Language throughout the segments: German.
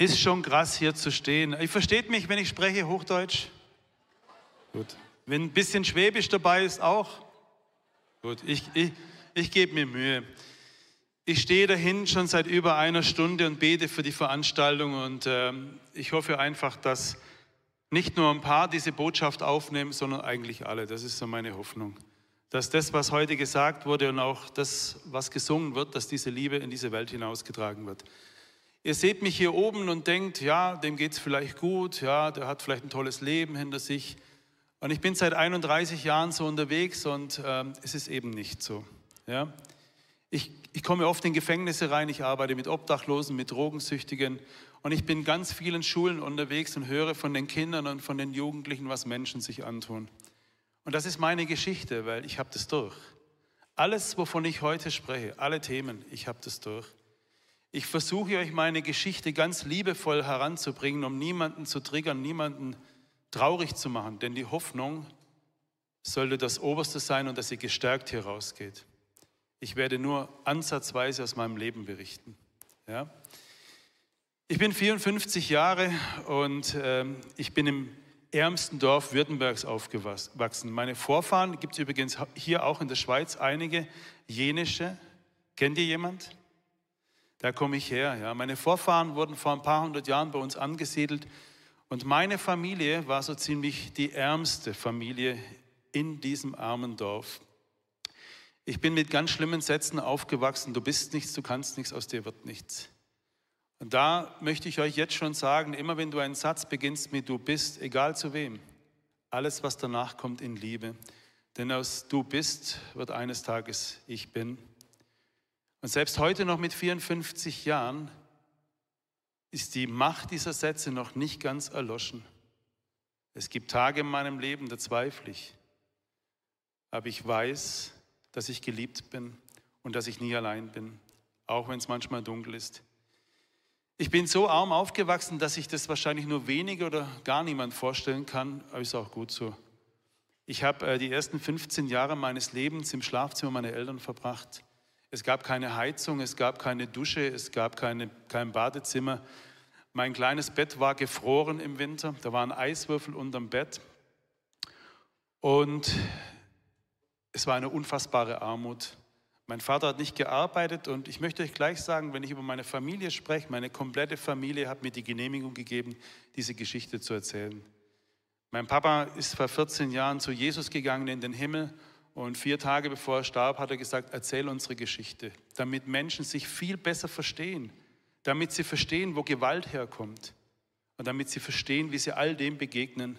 Ist schon krass, hier zu stehen. Ihr versteht mich, wenn ich spreche Hochdeutsch? Gut. Wenn ein bisschen Schwäbisch dabei ist, auch? Gut, ich gebe mir Mühe. Ich stehe dahin schon seit über einer Stunde und bete für die Veranstaltung und ich hoffe einfach, dass nicht nur ein paar diese Botschaft aufnehmen, sondern eigentlich alle. Das ist so meine Hoffnung. Dass das, was heute gesagt wurde und auch das, was gesungen wird, dass diese Liebe in diese Welt hinausgetragen wird. Ihr seht mich hier oben und denkt, ja, dem geht es vielleicht gut, ja, der hat vielleicht ein tolles Leben hinter sich. Und ich bin seit 31 Jahren so unterwegs und es ist eben nicht so. Ja? Ich komme oft in Gefängnisse rein, ich arbeite mit Obdachlosen, mit Drogensüchtigen und ich bin in ganz vielen Schulen unterwegs und höre von den Kindern und von den Jugendlichen, was Menschen sich antun. Und das ist meine Geschichte, weil ich habe das durch. Alles, wovon ich heute spreche, alle Themen, ich habe das durch. Ich versuche euch meine Geschichte ganz liebevoll heranzubringen, um niemanden zu triggern, niemanden traurig zu machen. Denn die Hoffnung sollte das Oberste sein und dass ihr gestärkt hier rausgeht. Ich werde nur ansatzweise aus meinem Leben berichten. Ja? Ich bin 54 Jahre und ich bin im ärmsten Dorf Württembergs aufgewachsen. Meine Vorfahren, gibt es übrigens hier auch in der Schweiz einige, jenische. Kennt ihr jemand? Da komme ich her. Ja. Meine Vorfahren wurden vor ein paar hundert Jahren bei uns angesiedelt und meine Familie war so ziemlich die ärmste Familie in diesem armen Dorf. Ich bin mit ganz schlimmen Sätzen aufgewachsen, du bist nichts, du kannst nichts, aus dir wird nichts. Und da möchte ich euch jetzt schon sagen, immer wenn du einen Satz beginnst mit du bist, egal zu wem, alles was danach kommt in Liebe. Denn aus du bist wird eines Tages ich bin. Und selbst heute noch mit 54 Jahren ist die Macht dieser Sätze noch nicht ganz erloschen. Es gibt Tage in meinem Leben, da zweifle ich. Aber ich weiß, dass ich geliebt bin und dass ich nie allein bin, auch wenn es manchmal dunkel ist. Ich bin so arm aufgewachsen, dass ich das wahrscheinlich nur wenige oder gar niemand vorstellen kann, aber ist auch gut so. Ich habe die ersten 15 Jahre meines Lebens im Schlafzimmer meiner Eltern verbracht. Es gab keine Heizung, es gab keine Dusche, es gab kein Badezimmer. Mein kleines Bett war gefroren im Winter, da waren Eiswürfel unterm Bett. Und es war eine unfassbare Armut. Mein Vater hat nicht gearbeitet und ich möchte euch gleich sagen, wenn ich über meine Familie spreche, meine komplette Familie hat mir die Genehmigung gegeben, diese Geschichte zu erzählen. Mein Papa ist vor 14 Jahren zu Jesus gegangen in den Himmel und 4 Tage bevor er starb, hat er gesagt, erzähl unsere Geschichte, damit Menschen sich viel besser verstehen, damit sie verstehen, wo Gewalt herkommt und damit sie verstehen, wie sie all dem begegnen.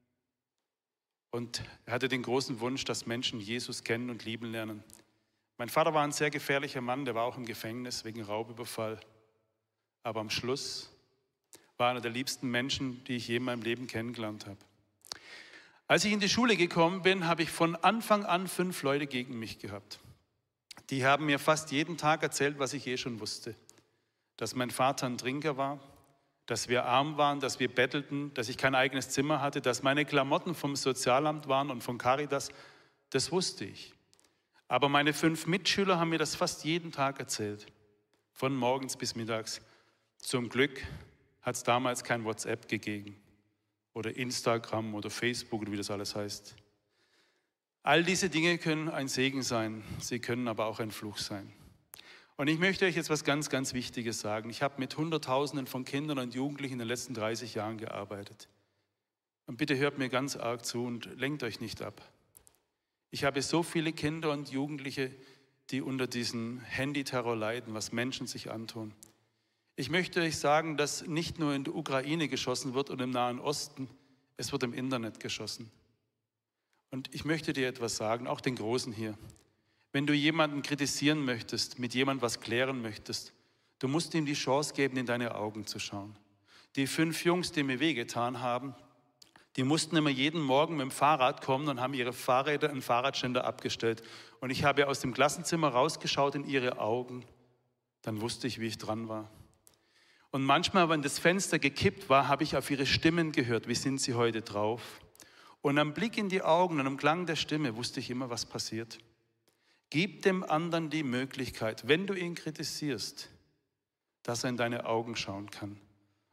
Und er hatte den großen Wunsch, dass Menschen Jesus kennen und lieben lernen. Mein Vater war ein sehr gefährlicher Mann, der war auch im Gefängnis wegen Raubüberfall. Aber am Schluss war einer der liebsten Menschen, die ich je in meinem Leben kennengelernt habe. Als ich in die Schule gekommen bin, habe ich von Anfang an 5 Leute gegen mich gehabt. Die haben mir fast jeden Tag erzählt, was ich eh schon wusste. Dass mein Vater ein Trinker war, dass wir arm waren, dass wir bettelten, dass ich kein eigenes Zimmer hatte, dass meine Klamotten vom Sozialamt waren und von Caritas. Das wusste ich. Aber meine 5 Mitschüler haben mir das fast jeden Tag erzählt. Von morgens bis mittags. Zum Glück hat es damals kein WhatsApp gegeben. Oder Instagram oder Facebook oder wie das alles heißt. All diese Dinge können ein Segen sein, sie können aber auch ein Fluch sein. Und ich möchte euch jetzt was ganz, ganz Wichtiges sagen. Ich habe mit Hunderttausenden von Kindern und Jugendlichen in den letzten 30 Jahren gearbeitet. Und bitte hört mir ganz arg zu und lenkt euch nicht ab. Ich habe so viele Kinder und Jugendliche, die unter diesem Handyterror leiden, was Menschen sich antun. Ich möchte euch sagen, dass nicht nur in der Ukraine geschossen wird und im Nahen Osten, es wird im Internet geschossen. Und ich möchte dir etwas sagen, auch den Großen hier. Wenn du jemanden kritisieren möchtest, mit jemandem was klären möchtest, du musst ihm die Chance geben, in deine Augen zu schauen. Die 5 Jungs, die mir wehgetan haben, die mussten immer jeden Morgen mit dem Fahrrad kommen und haben ihre Fahrräder im Fahrradständer abgestellt. Und ich habe aus dem Klassenzimmer rausgeschaut in ihre Augen, dann wusste ich, wie ich dran war. Und manchmal, wenn das Fenster gekippt war, habe ich auf ihre Stimmen gehört, wie sind sie heute drauf. Und am Blick in die Augen und am Klang der Stimme wusste ich immer, was passiert. Gib dem anderen die Möglichkeit, wenn du ihn kritisierst, dass er in deine Augen schauen kann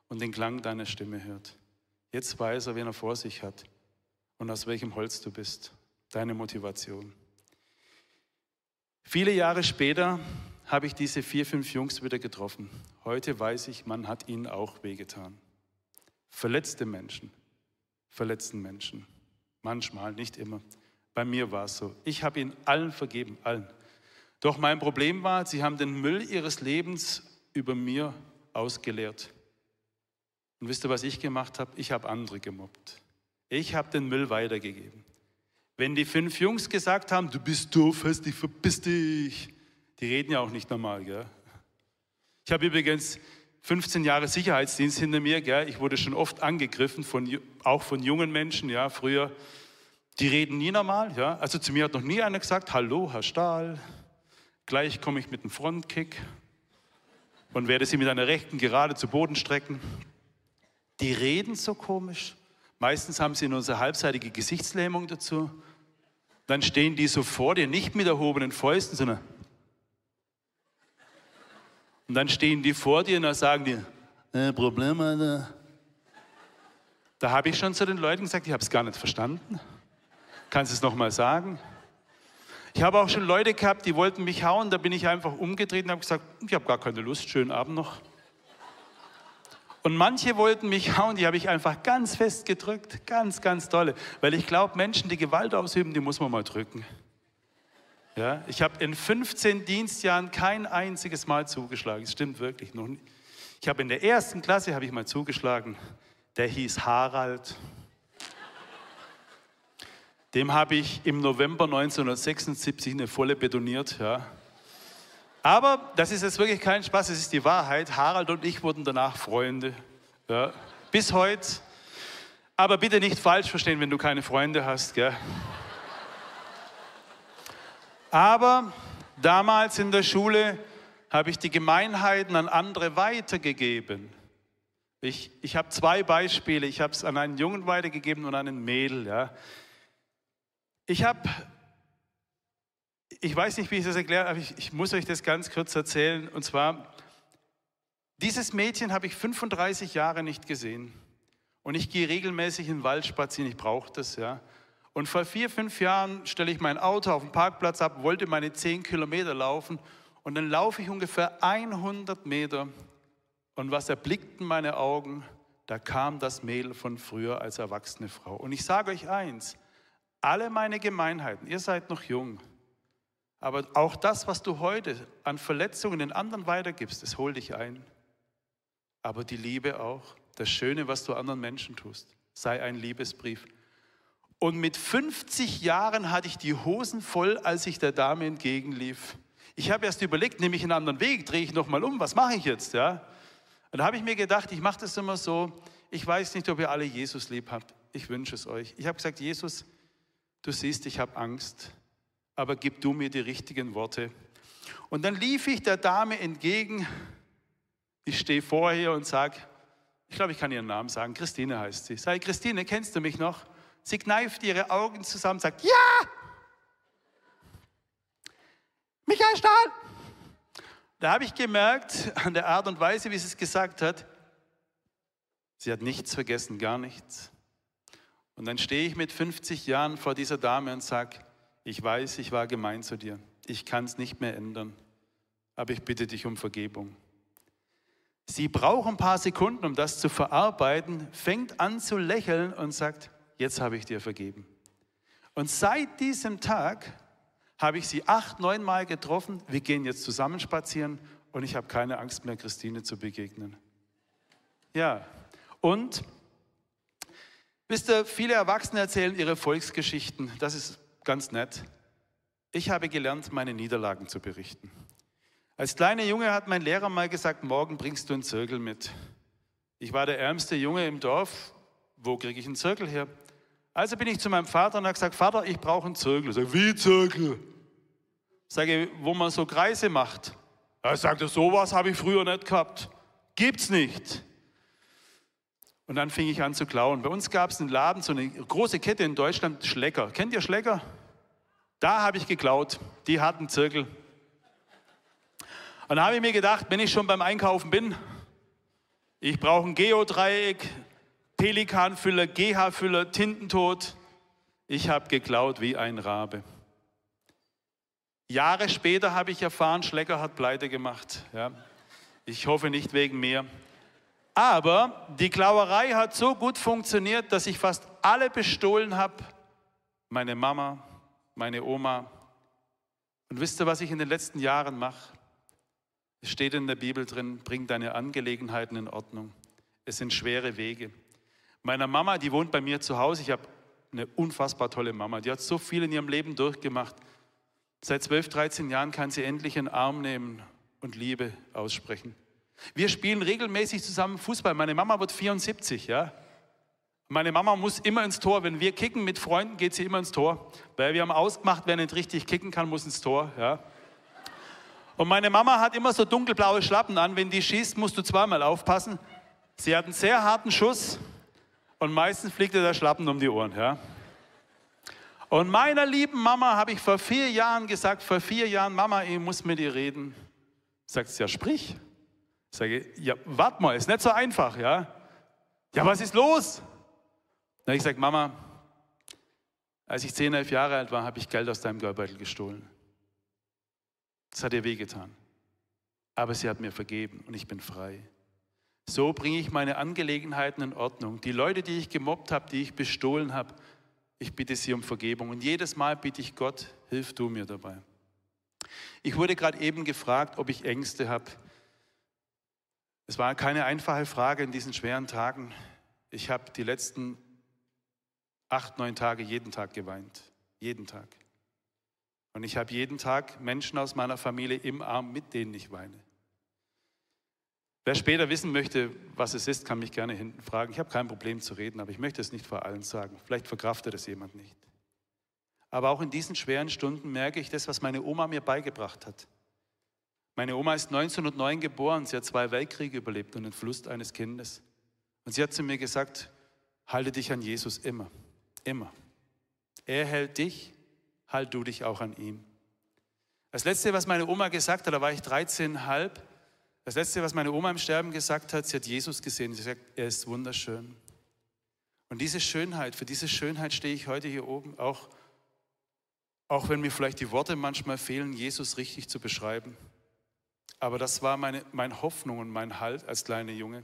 und den Klang deiner Stimme hört. Jetzt weiß er, wen er vor sich hat und aus welchem Holz du bist. Deine Motivation. Viele Jahre später habe ich diese 4, 5 Jungs wieder getroffen. Heute weiß ich, man hat ihnen auch wehgetan. Verletzten Menschen. Manchmal, nicht immer. Bei mir war es so. Ich habe ihnen allen vergeben, allen. Doch mein Problem war, sie haben den Müll ihres Lebens über mir ausgeleert. Und wisst ihr, was ich gemacht habe? Ich habe andere gemobbt. Ich habe den Müll weitergegeben. Wenn die 5 Jungs gesagt haben, du bist doof, hässlich, verpiss dich. Die reden ja auch nicht normal, gell? Ich habe übrigens 15 Jahre Sicherheitsdienst hinter mir, gell? Ich wurde schon oft angegriffen, auch von jungen Menschen, ja, früher. Die reden nie normal, ja? Also zu mir hat noch nie einer gesagt, hallo, Herr Stahl. Gleich komme ich mit einem Frontkick und werde sie mit einer rechten gerade zu Boden strecken. Die reden so komisch. Meistens haben sie nur so halbseitige Gesichtslähmung dazu. Dann stehen die so vor dir, nicht mit erhobenen Fäusten, sondern... Und dann stehen die vor dir und dann sagen die, Problem, Alter. Da habe ich schon zu den Leuten gesagt, ich habe es gar nicht verstanden. Kannst du es nochmal sagen? Ich habe auch schon Leute gehabt, die wollten mich hauen, da bin ich einfach umgedreht und habe gesagt, ich habe gar keine Lust, schönen Abend noch. Und manche wollten mich hauen, die habe ich einfach ganz fest gedrückt, ganz, ganz dolle. Weil ich glaube, Menschen, die Gewalt ausüben, die muss man mal drücken. Ja, ich habe in 15 Dienstjahren kein einziges Mal zugeschlagen, das stimmt wirklich noch nicht. Ich habe in der 1. Klasse habe ich mal zugeschlagen, der hieß Harald. Dem habe ich im November 1976 eine volle betoniert. Ja. Aber das ist jetzt wirklich kein Spaß, es ist die Wahrheit. Harald und ich wurden danach Freunde. Ja. Bis heute. Aber bitte nicht falsch verstehen, wenn du keine Freunde hast. Gell. Aber damals in der Schule habe ich die Gemeinheiten an andere weitergegeben. Ich habe 2 Beispiele. Ich habe es an einen Jungen weitergegeben und an ein Mädel. Ja. Ich weiß nicht, wie ich das erkläre, aber ich muss euch das ganz kurz erzählen. Und zwar, dieses Mädchen habe ich 35 Jahre nicht gesehen. Und ich gehe regelmäßig in den Wald spazieren, ich brauche das, ja. Und vor 4, 5 Jahren stelle ich mein Auto auf den Parkplatz ab, wollte meine 10 Kilometer laufen. Und dann laufe ich ungefähr 100 Meter. Und was erblickten meine Augen? Da kam das Mädel von früher als erwachsene Frau. Und ich sage euch eins, alle meine Gemeinheiten, ihr seid noch jung, aber auch das, was du heute an Verletzungen den anderen weitergibst, das holt dich ein. Aber die Liebe auch, das Schöne, was du anderen Menschen tust, sei ein Liebesbrief. Und mit 50 Jahren hatte ich die Hosen voll, als ich der Dame entgegenlief. Ich habe erst überlegt, nehme ich einen anderen Weg, drehe ich nochmal um, was mache ich jetzt? Ja? Und da habe ich mir gedacht, ich mache das immer so, ich weiß nicht, ob ihr alle Jesus lieb habt, ich wünsche es euch. Ich habe gesagt, Jesus, du siehst, ich habe Angst, aber gib du mir die richtigen Worte. Und dann lief ich der Dame entgegen. Ich stehe vor ihr und sage, ich glaube, ich kann ihren Namen sagen, Christine heißt sie. Sag, Christine, kennst du mich noch? Sie kneift ihre Augen zusammen und sagt, ja! Michael Stahl! Da habe ich gemerkt, an der Art und Weise, wie sie es gesagt hat, sie hat nichts vergessen, gar nichts. Und dann stehe ich mit 50 Jahren vor dieser Dame und sage, ich weiß, ich war gemein zu dir. Ich kann es nicht mehr ändern, aber ich bitte dich um Vergebung. Sie braucht ein paar Sekunden, um das zu verarbeiten, fängt an zu lächeln und sagt, jetzt habe ich dir vergeben. Und seit diesem Tag habe ich sie 8, 9 Mal getroffen. Wir gehen jetzt zusammen spazieren und ich habe keine Angst mehr, Christine zu begegnen. Ja, und wisst ihr, viele Erwachsene erzählen ihre Volksgeschichten. Das ist ganz nett. Ich habe gelernt, meine Niederlagen zu berichten. Als kleiner Junge hat mein Lehrer mal gesagt, morgen bringst du einen Zirkel mit. Ich war der ärmste Junge im Dorf. Wo kriege ich einen Zirkel her? Also bin ich zu meinem Vater und habe gesagt, Vater, ich brauche einen Zirkel. Er sagt, wie Zirkel? Sage, wo man so Kreise macht. Er sagte, sowas habe ich früher nicht gehabt. Gibt's nicht. Und dann fing ich an zu klauen. Bei uns gab es einen Laden, so eine große Kette in Deutschland, Schlecker. Kennt ihr Schlecker? Da habe ich geklaut. Die hatten einen Zirkel. Und da habe ich mir gedacht, wenn ich schon beim Einkaufen bin, Ich brauche ein Geodreieck, Pelikanfüller, GH-Füller, Tintentod. Ich habe geklaut wie ein Rabe. Jahre später habe ich erfahren, Schlecker hat pleite gemacht. Ja. Ich hoffe nicht wegen mir. Aber die Klauerei hat so gut funktioniert, dass ich fast alle bestohlen habe. Meine Mama, meine Oma. Und wisst ihr, was ich in den letzten Jahren mache? Es steht in der Bibel drin, bring deine Angelegenheiten in Ordnung. Es sind schwere Wege. Meine Mama, die wohnt bei mir zu Hause. Ich habe eine unfassbar tolle Mama. Die hat so viel in ihrem Leben durchgemacht. Seit 12, 13 Jahren kann sie endlich einen Arm nehmen und Liebe aussprechen. Wir spielen regelmäßig zusammen Fußball. Meine Mama wird 74, ja. Meine Mama muss immer ins Tor. Wenn wir kicken mit Freunden, geht sie immer ins Tor. Weil wir haben ausgemacht, wer nicht richtig kicken kann, muss ins Tor, ja. Und meine Mama hat immer so dunkelblaue Schlappen an. Wenn die schießt, musst du zweimal aufpassen. Sie hat einen sehr harten Schuss und meistens fliegt ihr der Schlappen um die Ohren, ja. Und meiner lieben Mama habe ich vor 4 Jahren gesagt, Mama, ich muss mit dir reden. Sagt sie, ja, sprich. Ich sage, ja, warte mal, ist nicht so einfach, ja. Ja, was ist los? Na, ich sage, Mama, als ich 10, 11 Jahre alt war, habe ich Geld aus deinem Geldbeutel gestohlen. Das hat ihr wehgetan. Aber sie hat mir vergeben und ich bin frei. So bringe ich meine Angelegenheiten in Ordnung. Die Leute, die ich gemobbt habe, die ich bestohlen habe, ich bitte sie um Vergebung. Und jedes Mal bitte ich Gott, hilf du mir dabei. Ich wurde gerade eben gefragt, ob ich Ängste habe. Es war keine einfache Frage in diesen schweren Tagen. Ich habe die letzten 8, 9 Tage jeden Tag geweint. Jeden Tag. Und ich habe jeden Tag Menschen aus meiner Familie im Arm, mit denen ich weine. Wer später wissen möchte, was es ist, kann mich gerne hinten fragen. Ich habe kein Problem zu reden, aber ich möchte es nicht vor allen sagen. Vielleicht verkraftet es jemand nicht. Aber auch in diesen schweren Stunden merke ich das, was meine Oma mir beigebracht hat. Meine Oma ist 1909 geboren. Sie hat 2 Weltkriege überlebt und den Verlust eines Kindes. Und sie hat zu mir gesagt, halte dich an Jesus immer. Immer. Er hält dich, halt du dich auch an ihm. Das Letzte, was meine Oma gesagt hat, da war ich 13,5. Das Letzte, was meine Oma im Sterben gesagt hat, sie hat Jesus gesehen. Sie sagt, er ist wunderschön. Und diese Schönheit, für diese Schönheit stehe ich heute hier oben, auch wenn mir vielleicht die Worte manchmal fehlen, Jesus richtig zu beschreiben. Aber das war meine Hoffnung und mein Halt als kleiner Junge.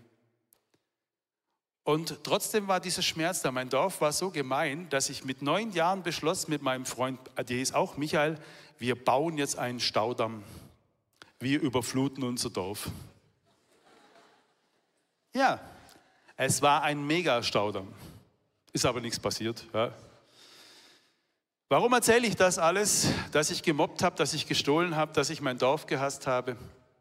Und trotzdem war dieser Schmerz da. Mein Dorf war so gemein, dass ich mit 9 Jahren beschloss mit meinem Freund, der hieß auch Michael, wir bauen jetzt einen Staudamm. Wir überfluten unser Dorf. Ja, es war ein Mega-Staudamm. Ist aber nichts passiert. Ja. Warum erzähle ich das alles? Dass ich gemobbt habe, dass ich gestohlen habe, dass ich mein Dorf gehasst habe?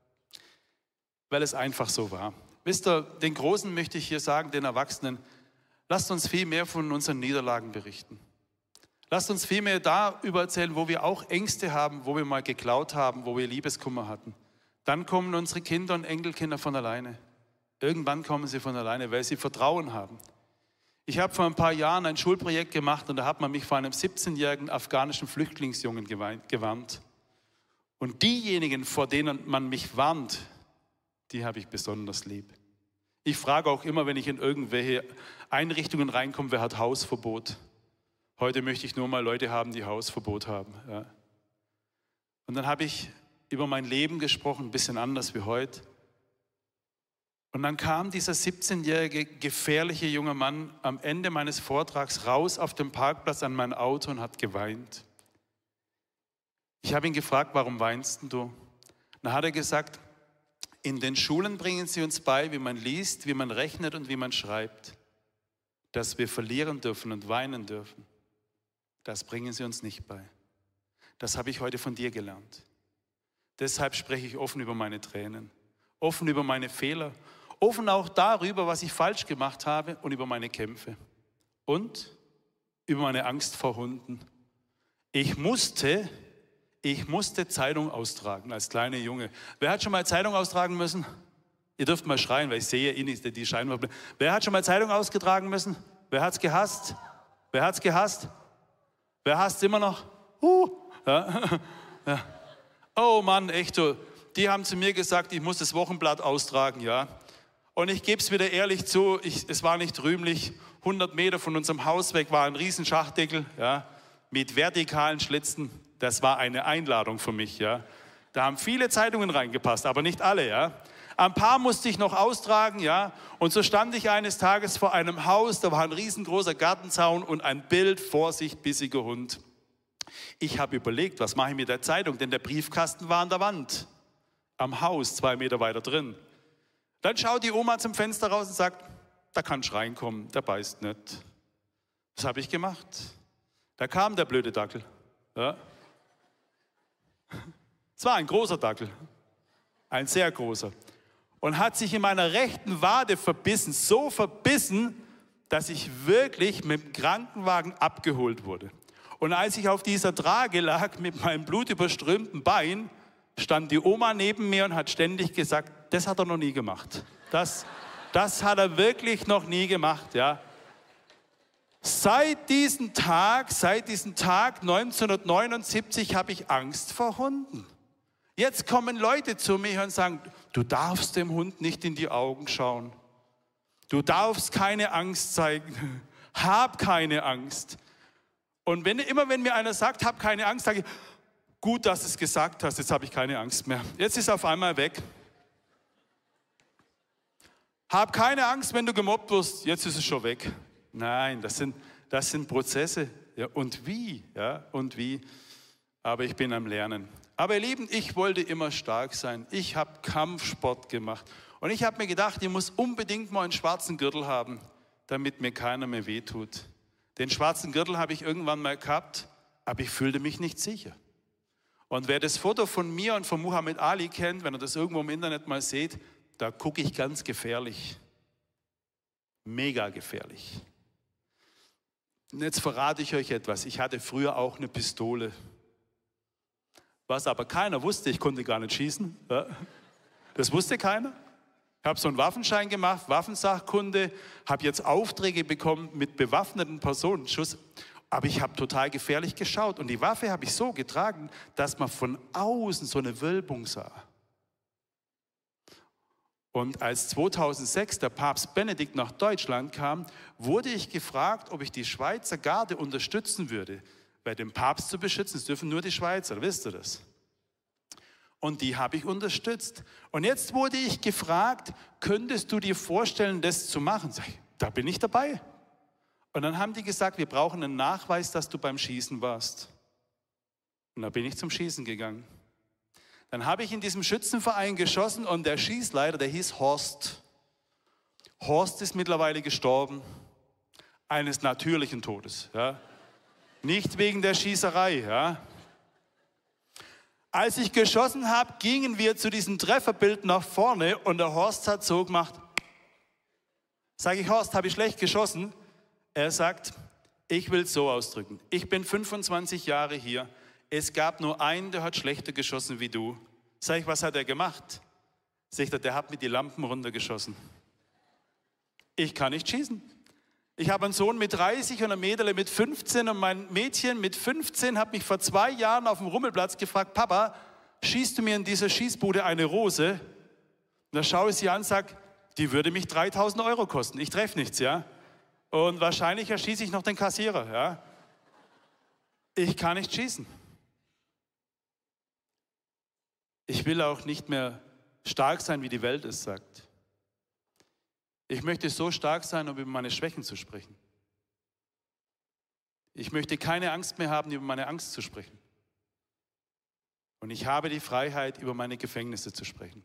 Weil es einfach so war. Wisst ihr, den Großen möchte ich hier sagen, den Erwachsenen, lasst uns viel mehr von unseren Niederlagen berichten. Lasst uns viel mehr darüber erzählen, wo wir auch Ängste haben, wo wir mal geklaut haben, wo wir Liebeskummer hatten. Dann kommen unsere Kinder und Enkelkinder von alleine. Irgendwann kommen sie von alleine, weil sie Vertrauen haben. Ich habe vor ein paar Jahren ein Schulprojekt gemacht und da hat man mich vor einem 17-jährigen afghanischen Flüchtlingsjungen gewarnt. Und diejenigen, vor denen man mich warnt, die habe ich besonders lieb. Ich frage auch immer, wenn ich in irgendwelche Einrichtungen reinkomme, wer hat Hausverbot? Heute möchte ich nur mal Leute haben, die Hausverbot haben. Ja. Und dann habe ich über mein Leben gesprochen, ein bisschen anders wie heute. Und dann kam dieser 17-jährige, gefährliche junge Mann am Ende meines Vortrags raus auf dem Parkplatz an mein Auto und hat geweint. Ich habe ihn gefragt, warum weinst du? Dann hat er gesagt, in den Schulen bringen sie uns bei, wie man liest, wie man rechnet und wie man schreibt. Dass wir verlieren dürfen und weinen dürfen. Das bringen sie uns nicht bei. Das habe ich heute von dir gelernt. Deshalb spreche ich offen über meine Tränen, offen über meine Fehler, offen auch darüber, was ich falsch gemacht habe und über meine Kämpfe und über meine Angst vor Hunden. Ich musste Zeitung austragen als kleiner Junge. Wer hat schon mal Zeitung austragen müssen? Ihr dürft mal schreien, weil ich sehe ihn nicht, die Scheine. Wer hat schon mal Zeitung ausgetragen müssen? Wer hat es gehasst? Wer hat es gehasst? Wer hasst es immer noch? Ja. Ja. Oh Mann, echt so. Die haben zu mir gesagt, ich muss das Wochenblatt austragen, ja. Und ich gebe es wieder ehrlich zu, es war nicht rühmlich. 100 Meter von unserem Haus weg war ein riesen Schachdeckel, ja, mit vertikalen Schlitzen. Das war eine Einladung für mich. Ja. Da haben viele Zeitungen reingepasst, aber nicht alle. Ja. Ein paar musste ich noch austragen. Ja. Und so stand ich eines Tages vor einem Haus, da war ein riesengroßer Gartenzaun und ein Bild, Vorsicht, bissiger Hund. Ich habe überlegt, was mache ich mit der Zeitung, denn der Briefkasten war an der Wand, am Haus, 2 Meter weiter drin. Dann schaut die Oma zum Fenster raus und sagt, da kannst du reinkommen, der beißt nicht. Das habe ich gemacht. Da kam der blöde Dackel. Ja. Es war ein großer Dackel, ein sehr großer. Und hat sich in meiner rechten Wade verbissen, so verbissen, dass ich wirklich mit dem Krankenwagen abgeholt wurde. Und als ich auf dieser Trage lag mit meinem blutüberströmten Bein, stand die Oma neben mir und hat ständig gesagt, das hat er noch nie gemacht. Das hat er wirklich noch nie gemacht. Ja. Seit diesem Tag 1979 habe ich Angst vor Hunden. Jetzt kommen Leute zu mir und sagen, du darfst dem Hund nicht in die Augen schauen. Du darfst keine Angst zeigen. Hab keine Angst. Und immer wenn mir einer sagt, hab keine Angst, sage ich, gut, dass du es gesagt hast, jetzt habe ich keine Angst mehr. Jetzt ist es auf einmal weg. Hab keine Angst, wenn du gemobbt wirst, jetzt ist es schon weg. Nein, das sind Prozesse. Ja, und wie? Ja, und wie? Aber ich bin am Lernen. Aber ihr Lieben, ich wollte immer stark sein. Ich habe Kampfsport gemacht. Und ich habe mir gedacht, ich muss unbedingt mal einen schwarzen Gürtel haben, damit mir keiner mehr wehtut. Den schwarzen Gürtel habe ich irgendwann mal gehabt, aber ich fühlte mich nicht sicher. Und wer das Foto von mir und von Muhammad Ali kennt, wenn ihr das irgendwo im Internet mal seht, da gucke ich ganz gefährlich. Mega gefährlich. Und jetzt verrate ich euch etwas. Ich hatte früher auch eine Pistole. Was aber keiner wusste, ich konnte gar nicht schießen. Das wusste keiner. Ich habe so einen Waffenschein gemacht, Waffensachkunde, habe jetzt Aufträge bekommen mit bewaffneten Personen, Schuss. Aber ich habe total gefährlich geschaut. Und die Waffe habe ich so getragen, dass man von außen so eine Wölbung sah. Und als 2006 der Papst Benedikt nach Deutschland kam, wurde ich gefragt, ob ich die Schweizer Garde unterstützen würde. Weil den Papst zu beschützen, das dürfen nur die Schweizer, wisst ihr das? Und die habe ich unterstützt. Und jetzt wurde ich gefragt, könntest du dir vorstellen, das zu machen? Sag ich, da bin ich dabei. Und dann haben die gesagt, wir brauchen einen Nachweis, dass du beim Schießen warst. Und da bin ich zum Schießen gegangen. Dann habe ich in diesem Schützenverein geschossen und der Schießleiter, der hieß Horst. Horst ist mittlerweile gestorben, eines natürlichen Todes. Ja. Nicht wegen der Schießerei. Ja. Als ich geschossen habe, gingen wir zu diesem Trefferbild nach vorne und der Horst hat so gemacht. Sage ich, Horst, habe ich schlecht geschossen? Er sagt, ich will es so ausdrücken. Ich bin 25 Jahre hier. Es gab nur einen, der hat schlechter geschossen wie du. Sag ich, was hat er gemacht? Sagt er, der hat mir die Lampen runtergeschossen. Ich kann nicht schießen. Ich habe einen Sohn mit 30 und ein Mädel mit 15 und mein Mädchen mit 15 hat mich vor 2 Jahren auf dem Rummelplatz gefragt, Papa, schießt du mir in dieser Schießbude eine Rose? Und da schaue ich sie an und sage, die würde mich 3.000 € kosten. Ich treffe nichts, ja. Und wahrscheinlich erschieße ich noch den Kassierer, ja. Ich kann nicht schießen. Ich will auch nicht mehr stark sein, wie die Welt es sagt. Ich möchte so stark sein, um über meine Schwächen zu sprechen. Ich möchte keine Angst mehr haben, über meine Angst zu sprechen. Und ich habe die Freiheit, über meine Gefängnisse zu sprechen.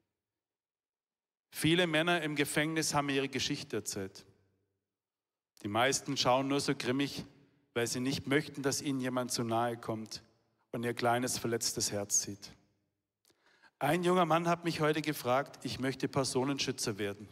Viele Männer im Gefängnis haben mir ihre Geschichte erzählt. Die meisten schauen nur so grimmig, weil sie nicht möchten, dass ihnen jemand zu nahe kommt und ihr kleines, verletztes Herz sieht. Ein junger Mann hat mich heute gefragt, ich möchte Personenschützer werden.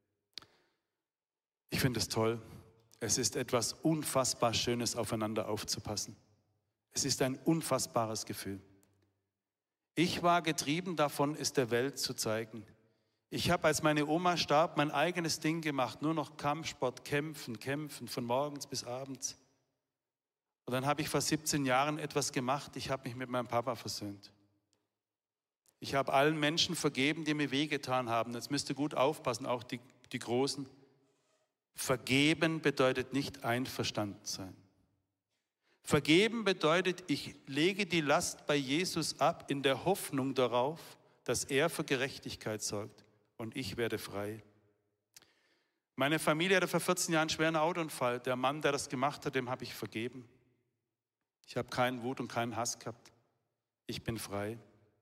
Ich finde es toll. Es ist etwas unfassbar Schönes, aufeinander aufzupassen. Es ist ein unfassbares Gefühl. Ich war getrieben davon, es der Welt zu zeigen. Ich habe, als meine Oma starb, mein eigenes Ding gemacht, nur noch Kampfsport, kämpfen, von morgens bis abends. Und dann habe ich vor 17 Jahren etwas gemacht, ich habe mich mit meinem Papa versöhnt. Ich habe allen Menschen vergeben, die mir wehgetan haben. Jetzt müsst ihr gut aufpassen, auch die Großen. Vergeben bedeutet nicht einverstanden sein. Vergeben bedeutet, ich lege die Last bei Jesus ab in der Hoffnung darauf, dass er für Gerechtigkeit sorgt und ich werde frei. Meine Familie hatte vor 14 Jahren einen schweren Autounfall. Der Mann, der das gemacht hat, dem habe ich vergeben. Ich habe keinen Wut und keinen Hass gehabt. Ich bin frei.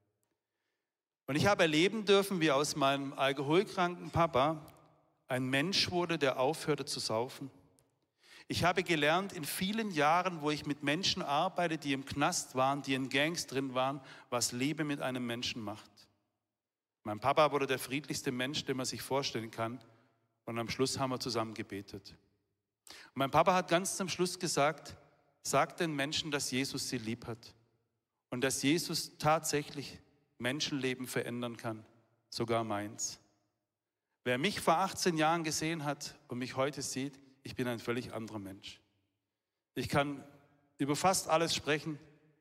Und ich habe erleben dürfen, wie aus meinem alkoholkranken Papa ein Mensch wurde, der aufhörte zu saufen. Ich habe gelernt in vielen Jahren, wo ich mit Menschen arbeite, die im Knast waren, die in Gangs drin waren, was Liebe mit einem Menschen macht. Mein Papa wurde der friedlichste Mensch, den man sich vorstellen kann. Und am Schluss haben wir zusammen gebetet. Und mein Papa hat ganz zum Schluss gesagt, sagt den Menschen, dass Jesus sie lieb hat. Und dass Jesus tatsächlich Menschenleben verändern kann, sogar meins. Wer mich vor 18 Jahren gesehen hat und mich heute sieht, ich bin ein völlig anderer Mensch. Ich kann über fast alles sprechen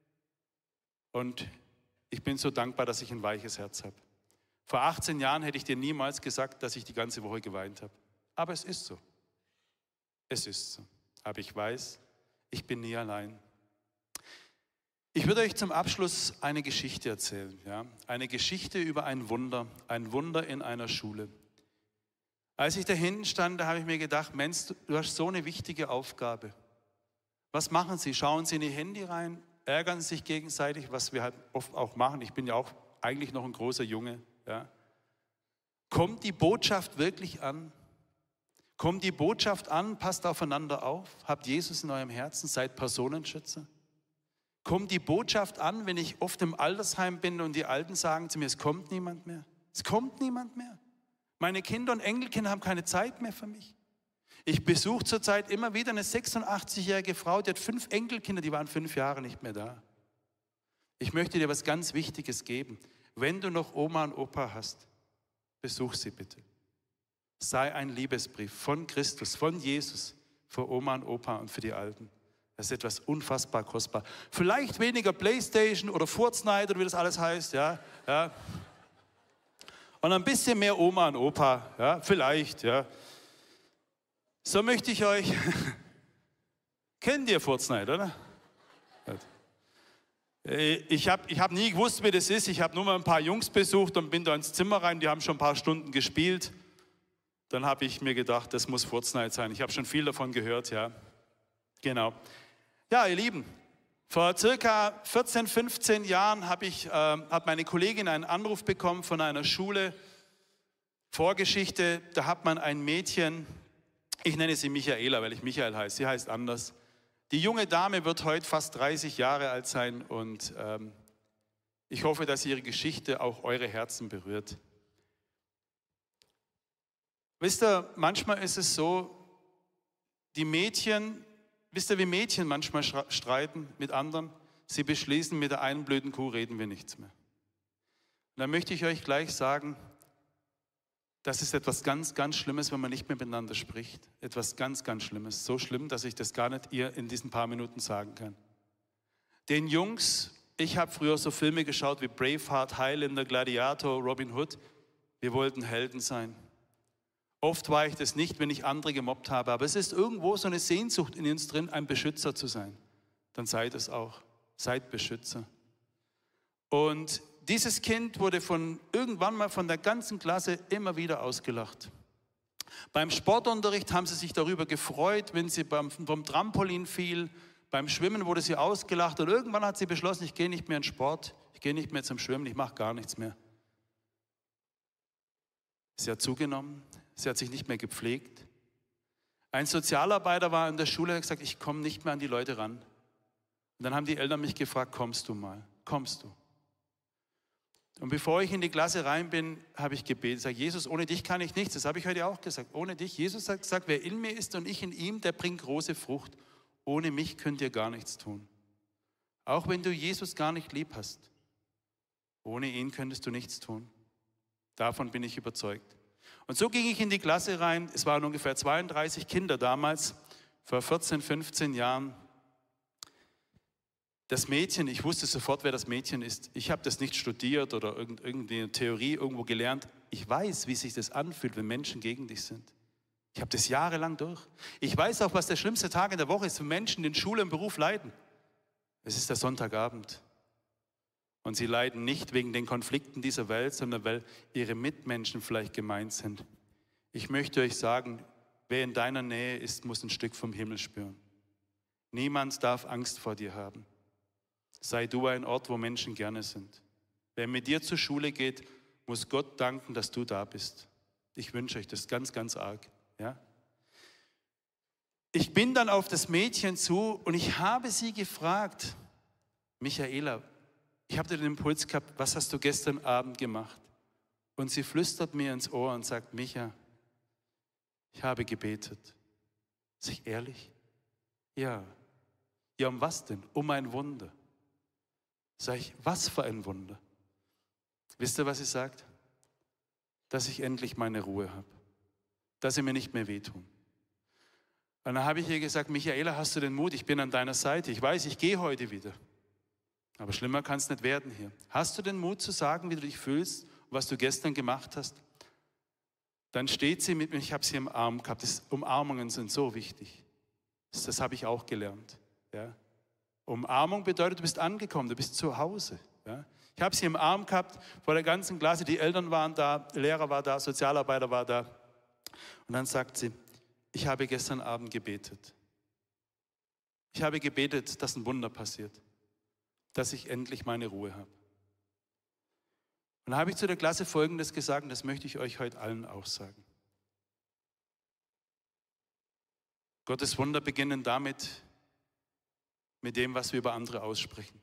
und ich bin so dankbar, dass ich ein weiches Herz habe. Vor 18 Jahren hätte ich dir niemals gesagt, dass ich die ganze Woche geweint habe. Aber es ist so. Es ist so. Aber ich weiß, ich bin nie allein. Ich würde euch zum Abschluss eine Geschichte erzählen. Ja? Eine Geschichte über ein Wunder in einer Schule. Als ich da hinten stand, da habe ich mir gedacht, Mensch, du hast so eine wichtige Aufgabe. Was machen Sie? Schauen Sie in Ihr Handy rein, ärgern Sie sich gegenseitig, was wir halt oft auch machen. Ich bin ja auch eigentlich noch ein großer Junge. Ja? Kommt die Botschaft wirklich an? Kommt die Botschaft an, passt aufeinander auf, habt Jesus in eurem Herzen, seid Personenschützer? Kommt die Botschaft an, wenn ich oft im Altersheim bin und die Alten sagen zu mir, es kommt niemand mehr? Es kommt niemand mehr. Meine Kinder und Enkelkinder haben keine Zeit mehr für mich. Ich besuche zurzeit immer wieder eine 86-jährige Frau, die hat 5 Enkelkinder, die waren 5 Jahre nicht mehr da. Ich möchte dir was ganz Wichtiges geben. Wenn du noch Oma und Opa hast, besuch sie bitte. Sei ein Liebesbrief von Christus, von Jesus für Oma und Opa und für die Alten. Das ist etwas unfassbar kostbar. Vielleicht weniger Playstation oder Fortnite oder wie das alles heißt, ja. Und ein bisschen mehr Oma und Opa, ja, vielleicht, ja. So möchte ich euch, kennt ihr Fortnite, oder? Ich hab nie gewusst, wie das ist. Ich habe nur mal ein paar Jungs besucht und bin da ins Zimmer rein, die haben schon ein paar Stunden gespielt. Dann habe ich mir gedacht, das muss Fortnite sein. Ich habe schon viel davon gehört, ja. Genau. Ja, ihr Lieben, vor circa 14, 15 Jahren hat meine Kollegin einen Anruf bekommen von einer Schule. Vorgeschichte, da hat man ein Mädchen, ich nenne sie Michaela, weil ich Michael heiße, sie heißt anders. Die junge Dame wird heute fast 30 Jahre alt sein und ich hoffe, dass ihre Geschichte auch eure Herzen berührt. Wisst ihr, manchmal ist es so, wisst ihr, wie Mädchen manchmal streiten mit anderen? Sie beschließen, mit der einen blöden Kuh reden wir nichts mehr. Und dann möchte ich euch gleich sagen, das ist etwas ganz, ganz Schlimmes, wenn man nicht mehr miteinander spricht. Etwas ganz, ganz Schlimmes. So schlimm, dass ich das gar nicht ihr in diesen paar Minuten sagen kann. Den Jungs, ich habe früher so Filme geschaut wie Braveheart, Highlander, Gladiator, Robin Hood. Wir wollten Helden sein. Oft war ich das nicht, wenn ich andere gemobbt habe, aber es ist irgendwo so eine Sehnsucht in uns drin, ein Beschützer zu sein. Dann seid es auch. Seid Beschützer. Und dieses Kind wurde irgendwann mal von der ganzen Klasse immer wieder ausgelacht. Beim Sportunterricht haben sie sich darüber gefreut, wenn sie vom Trampolin fiel. Beim Schwimmen wurde sie ausgelacht und irgendwann hat sie beschlossen, ich gehe nicht mehr in Sport, ich gehe nicht mehr zum Schwimmen, ich mache gar nichts mehr. Sie hat zugenommen, sie hat sich nicht mehr gepflegt. Ein Sozialarbeiter war in der Schule und hat gesagt, ich komme nicht mehr an die Leute ran. Und dann haben die Eltern mich gefragt, kommst du mal, kommst du? Und bevor ich in die Klasse rein bin, habe ich gebetet, sage, Jesus, ohne dich kann ich nichts. Das habe ich heute auch gesagt, ohne dich. Jesus hat gesagt, wer in mir ist und ich in ihm, der bringt große Frucht. Ohne mich könnt ihr gar nichts tun. Auch wenn du Jesus gar nicht lieb hast. Ohne ihn könntest du nichts tun. Davon bin ich überzeugt. Und so ging ich in die Klasse rein. Es waren ungefähr 32 Kinder damals, vor 14, 15 Jahren. Das Mädchen, ich wusste sofort, wer das Mädchen ist. Ich habe das nicht studiert oder irgendeine Theorie irgendwo gelernt. Ich weiß, wie sich das anfühlt, wenn Menschen gegen dich sind. Ich habe das jahrelang durch. Ich weiß auch, was der schlimmste Tag in der Woche ist, wenn Menschen in Schule und Beruf leiden. Es ist der Sonntagabend. Und sie leiden nicht wegen den Konflikten dieser Welt, sondern weil ihre Mitmenschen vielleicht gemeint sind. Ich möchte euch sagen, wer in deiner Nähe ist, muss ein Stück vom Himmel spüren. Niemand darf Angst vor dir haben. Sei du ein Ort, wo Menschen gerne sind. Wer mit dir zur Schule geht, muss Gott danken, dass du da bist. Ich wünsche euch das ganz, ganz arg. Ja? Ich bin dann auf das Mädchen zu und ich habe sie gefragt, Michaela, ich habe den Impuls gehabt, was hast du gestern Abend gemacht? Und sie flüstert mir ins Ohr und sagt, Micha, ich habe gebetet. Sag ich ehrlich? Ja. Ja, um was denn? Um ein Wunder. Sag ich, was für ein Wunder? Wisst ihr, was sie sagt? Dass ich endlich meine Ruhe habe. Dass sie mir nicht mehr wehtun. Und dann habe ich ihr gesagt, Michaela, hast du den Mut? Ich bin an deiner Seite. Ich weiß, ich gehe heute wieder. Aber schlimmer kann es nicht werden hier. Hast du den Mut zu sagen, wie du dich fühlst, was du gestern gemacht hast? Dann steht sie mit mir, ich habe sie im Arm gehabt. Umarmungen sind so wichtig. Das habe ich auch gelernt. Ja? Umarmung bedeutet, du bist angekommen, du bist zu Hause. Ja? Ich habe sie im Arm gehabt, vor der ganzen Klasse, die Eltern waren da, Lehrer war da, Sozialarbeiter war da. Und dann sagt sie, ich habe gestern Abend gebetet. Ich habe gebetet, dass ein Wunder passiert, dass ich endlich meine Ruhe habe. Und dann habe ich zu der Klasse Folgendes gesagt, und das möchte ich euch heute allen auch sagen. Gottes Wunder beginnen damit, mit dem, was wir über andere aussprechen.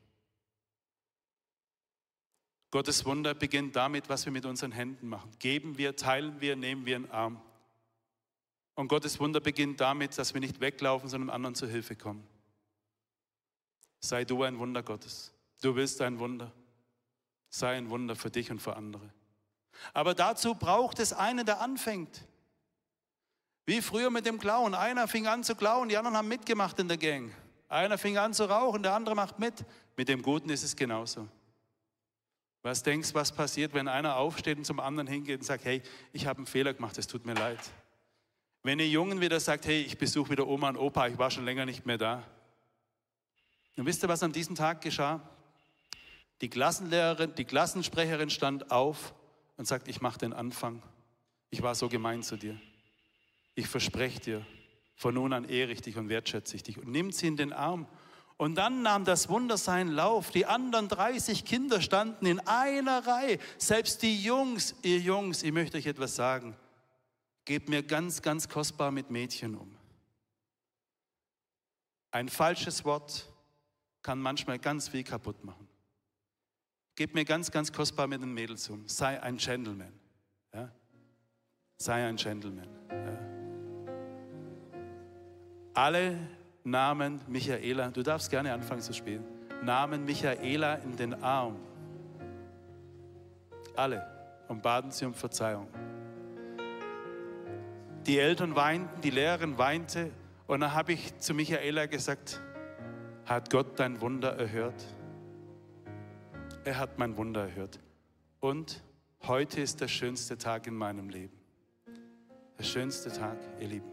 Gottes Wunder beginnt damit, was wir mit unseren Händen machen. Geben wir, teilen wir, nehmen wir in den Arm. Und Gottes Wunder beginnt damit, dass wir nicht weglaufen, sondern anderen zur Hilfe kommen. Sei du ein Wunder Gottes. Du willst ein Wunder. Sei ein Wunder für dich und für andere. Aber dazu braucht es einen, der anfängt. Wie früher mit dem Klauen. Einer fing an zu klauen, die anderen haben mitgemacht in der Gang. Einer fing an zu rauchen, der andere macht mit. Mit dem Guten ist es genauso. Was denkst du, was passiert, wenn einer aufsteht und zum anderen hingeht und sagt, hey, ich habe einen Fehler gemacht, es tut mir leid. Wenn ihr Jungen wieder sagt, hey, ich besuche wieder Oma und Opa, ich war schon länger nicht mehr da. Und wisst ihr, was an diesem Tag geschah? Die Klassenlehrerin, die Klassensprecherin stand auf und sagt, ich mache den Anfang. Ich war so gemein zu dir. Ich verspreche dir, von nun an ehre ich dich und wertschätze ich dich. Und nimmt sie in den Arm. Und dann nahm das Wunder seinen Lauf. Die anderen 30 Kinder standen in einer Reihe. Selbst die Jungs, ihr Jungs, ich möchte euch etwas sagen. Geht mir ganz, ganz kostbar mit Mädchen um. Ein falsches Wort kann manchmal ganz viel kaputt machen. Geht mir ganz, ganz kostbar mit den Mädels um. Sei ein Gentleman. Ja? Sei ein Gentleman. Ja? Alle nahmen Michaela, du darfst gerne anfangen zu spielen, nahmen Michaela in den Arm. Alle. Und baten sie um Verzeihung. Die Eltern weinten, die Lehrerin weinte. Und dann habe ich zu Michaela gesagt, hat Gott dein Wunder erhört? Er hat mein Wunder erhört. Und heute ist der schönste Tag in meinem Leben. Der schönste Tag, ihr Lieben.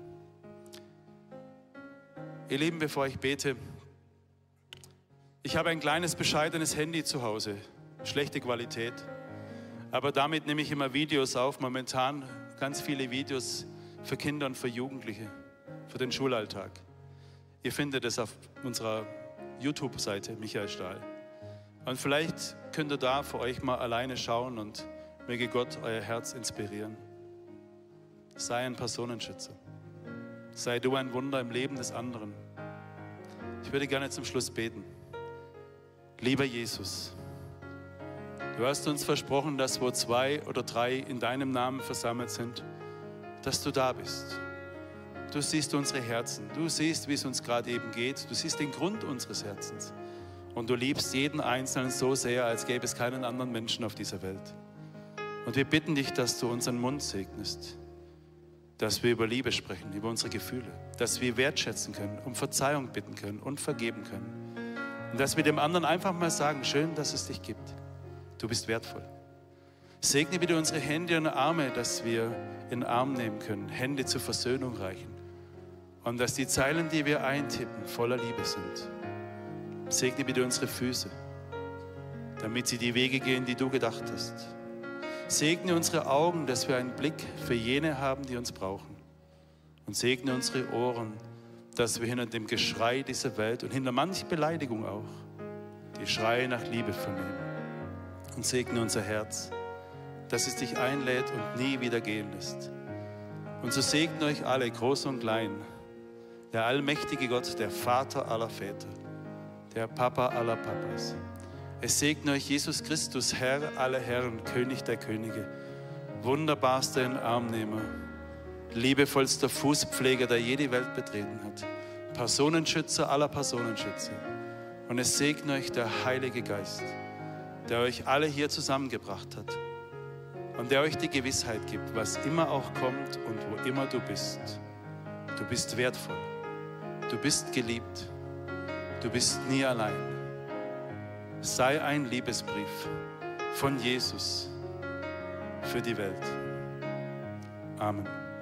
Ihr Lieben, bevor ich bete, ich habe ein kleines, bescheidenes Handy zu Hause, schlechte Qualität, aber damit nehme ich immer Videos auf, momentan ganz viele Videos für Kinder und für Jugendliche, für den Schulalltag. Ihr findet es auf unserer YouTube-Seite, Michael Stahl. Und vielleicht könnt ihr da für euch mal alleine schauen und möge Gott euer Herz inspirieren. Sei ein Personenschützer. Sei du ein Wunder im Leben des anderen. Ich würde gerne zum Schluss beten. Lieber Jesus, du hast uns versprochen, dass wo 2 oder 3 in deinem Namen versammelt sind, dass du da bist. Du siehst unsere Herzen. Du siehst, wie es uns gerade eben geht. Du siehst den Grund unseres Herzens. Und du liebst jeden Einzelnen so sehr, als gäbe es keinen anderen Menschen auf dieser Welt. Und wir bitten dich, dass du unseren Mund segnest. Dass wir über Liebe sprechen, über unsere Gefühle, dass wir wertschätzen können, um Verzeihung bitten können und vergeben können. Und dass wir dem anderen einfach mal sagen, schön, dass es dich gibt. Du bist wertvoll. Segne bitte unsere Hände und Arme, dass wir in den Arm nehmen können, Hände zur Versöhnung reichen. Und dass die Zeilen, die wir eintippen, voller Liebe sind. Segne bitte unsere Füße, damit sie die Wege gehen, die du gedacht hast. Segne unsere Augen, dass wir einen Blick für jene haben, die uns brauchen. Und segne unsere Ohren, dass wir hinter dem Geschrei dieser Welt und hinter manch Beleidigung auch die Schreie nach Liebe vernehmen. Und segne unser Herz, dass es dich einlädt und nie wieder gehen lässt. Und so segne euch alle, groß und klein, der allmächtige Gott, der Vater aller Väter, der Papa aller Papas. Es segne euch Jesus Christus, Herr aller Herren, König der Könige, wunderbarster Inarmnehmer, liebevollster Fußpfleger, der je die Welt betreten hat, Personenschützer aller Personenschützer. Und es segne euch der Heilige Geist, der euch alle hier zusammengebracht hat und der euch die Gewissheit gibt, was immer auch kommt und wo immer du bist. Du bist wertvoll, du bist geliebt, du bist nie allein. Sei ein Liebesbrief von Jesus für die Welt. Amen.